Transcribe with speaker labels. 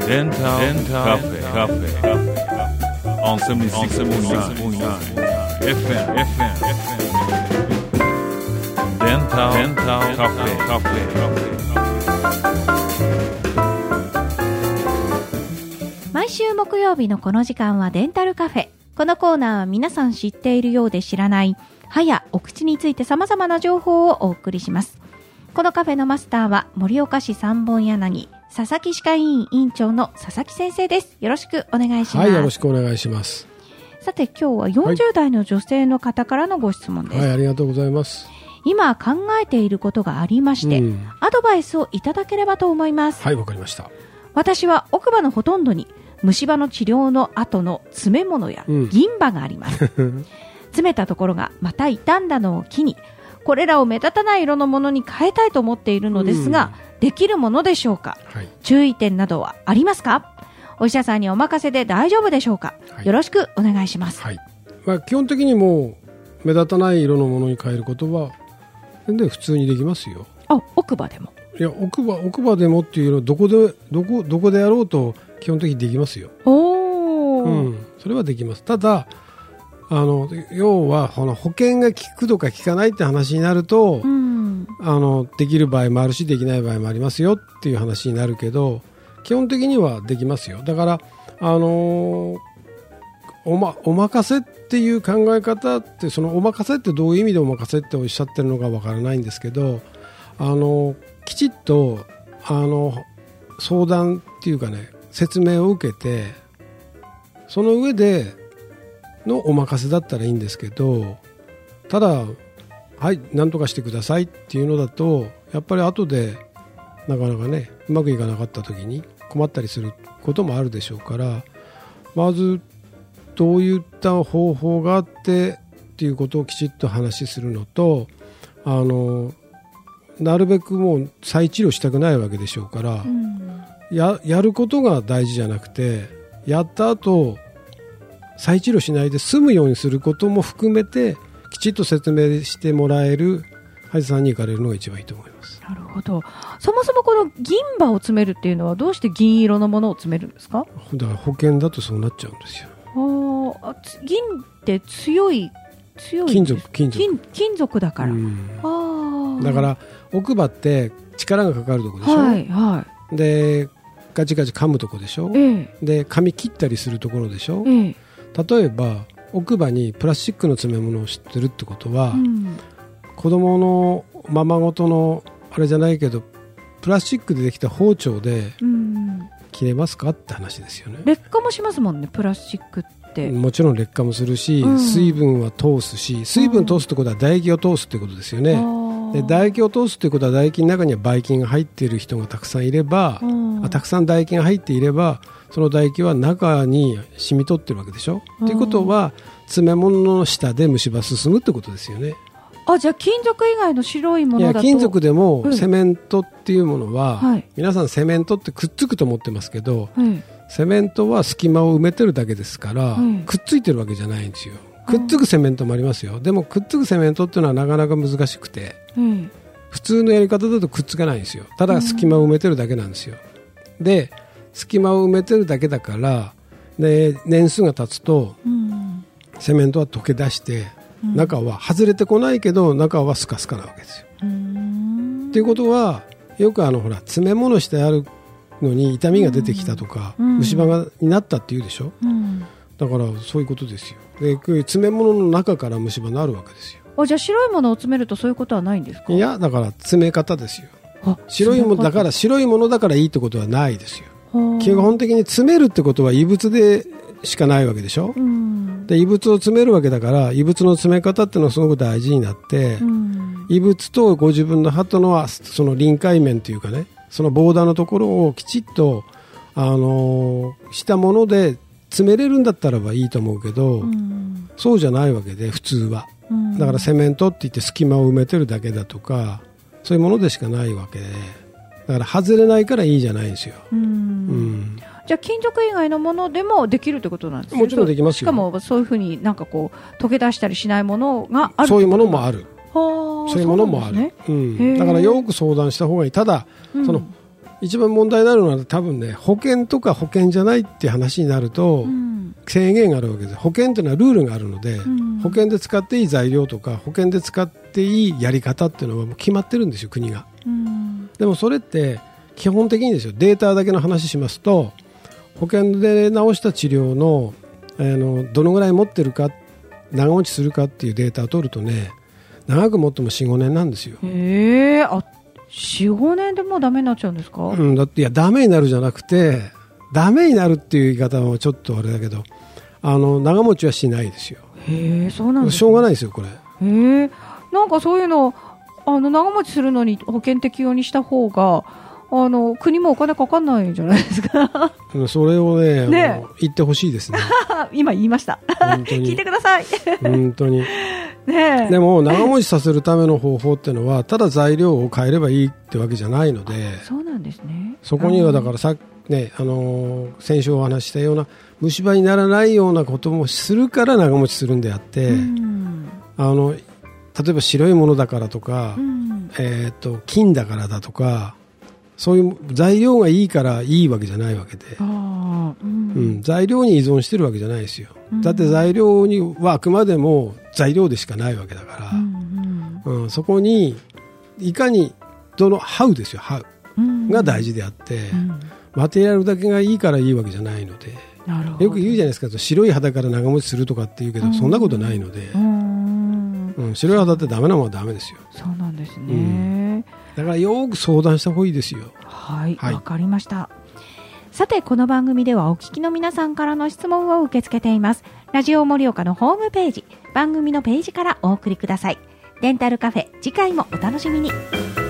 Speaker 1: Dental Cafe on 76.9 FM Dental Cafe。
Speaker 2: 毎週木曜日のこの時間はデンタルカフェ。このコーナーは皆さん知っているようで知らない歯やお口について様々な情報をお送りします。このカフェのマスターは盛岡市三本柳佐々木歯科医院院長の佐々木先生です。よろしくお願いします。
Speaker 3: はい、よろしくお願いします。
Speaker 2: さて今日は40代の女性の方からのご質問です。
Speaker 3: はい、ありがとうございます。
Speaker 2: 今考えていることがありまして、アドバイスをいただければと思います。
Speaker 3: はい、わかりました。
Speaker 2: 私は奥歯のほとんどに虫歯の治療の後の詰め物や銀歯があります、詰めたところがまた傷んだのを機にこれらを目立たない色のものに変えたいと思っているのですが、できるものでしょうか、はい、注意点などはありますか？お医者さんにお任せで大丈夫でしょうか、はい、よろしくお願いします。
Speaker 3: はい、基本的にもう目立たない色のものに変えることは全然普通にできますよ。
Speaker 2: 奥歯でも？いや、
Speaker 3: 奥歯でもっていうのはどこでやろうと基本的にできますよ。それはできます。ただ要は保険が効くとか効かないって話になると、できる場合もあるしできない場合もありますよっていう話になるけど、基本的にはできますよ。だからお任せっていう考え方って、そのお任せってどういう意味でお任せっておっしゃってるのかわからないんですけど、きちっと相談っていうかね、説明を受けてその上でのお任せだったらいいんですけど、ただはい何とかしてくださいっていうのだとやっぱり後でなかなかねうまくいかなかった時に困ったりすることもあるでしょうから、まずどういった方法があってっていうことをきちっと話しするのと、なるべくもう再治療したくないわけでしょうから、やることが大事じゃなくて、やった後再治療しないで済むようにすることも含めてきちっと説明してもらえる歯医者さんに行かれるのが一番いいと思います。な
Speaker 2: るほど。そもそもこの銀歯を詰めるっていうのはどうして銀色のものを詰めるんですか？
Speaker 3: だから保険だとそうなっちゃうんですよ。
Speaker 2: 銀って強い
Speaker 3: 金属
Speaker 2: だから、
Speaker 3: だから奥歯って力がかかるところでしょ、はいはい、でガチガチ噛むところでしょ、で噛み切ったりするところでしょ、例えば奥歯にプラスチックの詰め物を知ってるってことは、子供のままごとのあれじゃないけどプラスチックでできた包丁で切れますかって話ですよね。
Speaker 2: 劣化もしますもんね、プラスチックって。
Speaker 3: もちろん劣化もするし、水分は通すし、水分通すってことは唾液を通すってことですよね。で唾液を通すってことは唾液の中にはばい菌が入っている人がたくさんいれば、たくさん唾液が入っていればその唾液は中に染み取ってるわけでしょ。ということは詰め物の下で虫歯進むってことですよね。
Speaker 2: じゃあ金属以外の白いものだと。
Speaker 3: 金属でもセメントっていうものは、皆さんセメントってくっつくと思ってますけど、セメントは隙間を埋めてるだけですから、くっついてるわけじゃないんですよ。くっつくセメントもありますよ。でもくっつくセメントっていうのはなかなか難しくて、普通のやり方だとくっつかないんですよ。ただ隙間を埋めてるだけなんですよ。で隙間を埋めてるだけだから、で年数が経つと、セメントは溶け出して中は外れてこないけど中はスカスカなわけですよ。っていうことはよく詰め物してあるのに痛みが出てきたとか、虫歯になったって言うでしょ、だからそういうことですよ。で詰め物の中から虫歯になるわけですよ。
Speaker 2: じゃあ白いものを詰めるとそういうことはないんですか？
Speaker 3: いや、だから詰め方ですよ。白いものだからいいってことはないですよ。基本的に詰めるってことは異物でしかないわけでしょ、で異物を詰めるわけだから異物の詰め方っていうのはすごく大事になって、異物とご自分の歯とのその臨界面というかね、そのボーダーのところをきちっと、したもので詰めれるんだったらばいいと思うけど、そうじゃないわけで普通は、だからセメントって言って隙間を埋めてるだけだとかそういうものでしかないわけで、だから外れないからいいじゃないんですよ。
Speaker 2: じゃあ金属以外のものでもできるってことなんですか？
Speaker 3: もちろんできますよ。
Speaker 2: しかもそういうふうになんかこう溶け出したりしないものがある。
Speaker 3: そういうものもある。そういうものもある。だからよく相談した方がいい。ただ、その一番問題になるのは多分ね、保険とか保険じゃないって話になると、制限があるわけです。保険というのはルールがあるので、保険で使っていい材料とか保険で使っていいやり方っていうのはもう決まってるんですよ、国が。でもそれって基本的にですよ、データだけの話しますと、保険で治した治療の、どのぐらい持ってるか、長持ちするかっていうデータを取るとね、長く持っても 4,5 年なんですよ。
Speaker 2: 4、5年でもうダメになっちゃうんですか？
Speaker 3: だって、いや、ダメになるじゃなくて、ダメになるっていう言い方はちょっとあれだけど、長持ちはしないですよ。
Speaker 2: そうなんですね。
Speaker 3: しょうがないですよ、これ。
Speaker 2: なんかそういうの、長持ちするのに保険適用にした方が、国もお金かかんないじゃないですか。
Speaker 3: それをね、言ってほしいですね。
Speaker 2: 今言いました。聞いてください。
Speaker 3: 本当に。でも長持ちさせるための方法っていうのは、ただ材料を変えればいいってわけじゃないので。
Speaker 2: そうなんですね。そ
Speaker 3: こにはだから先週お話したような虫歯にならないようなこともするから長持ちするんであって、例えば白いものだからとか、金だからだとか、そういう材料がいいからいいわけじゃないわけで、材料に依存してるわけじゃないですよ。だって材料にはあくまでも材料でしかないわけだから、そこにいかにハウですよ、ハウが大事であって、マテリアルだけがいいからいいわけじゃないので、よく言うじゃないですか、白い肌から長持ちするとかって言うけど、そんなことないので、白い肌ってダメなものはダメですよ。
Speaker 2: そうなんですね。
Speaker 3: だからよく相談した方がいいですよ。
Speaker 2: はい、わかりました。さて、この番組ではお聞きの皆さんからの質問を受け付けています。ラジオ盛岡のホームページ、番組のページからお送りください。デンタルカフェ、次回もお楽しみに。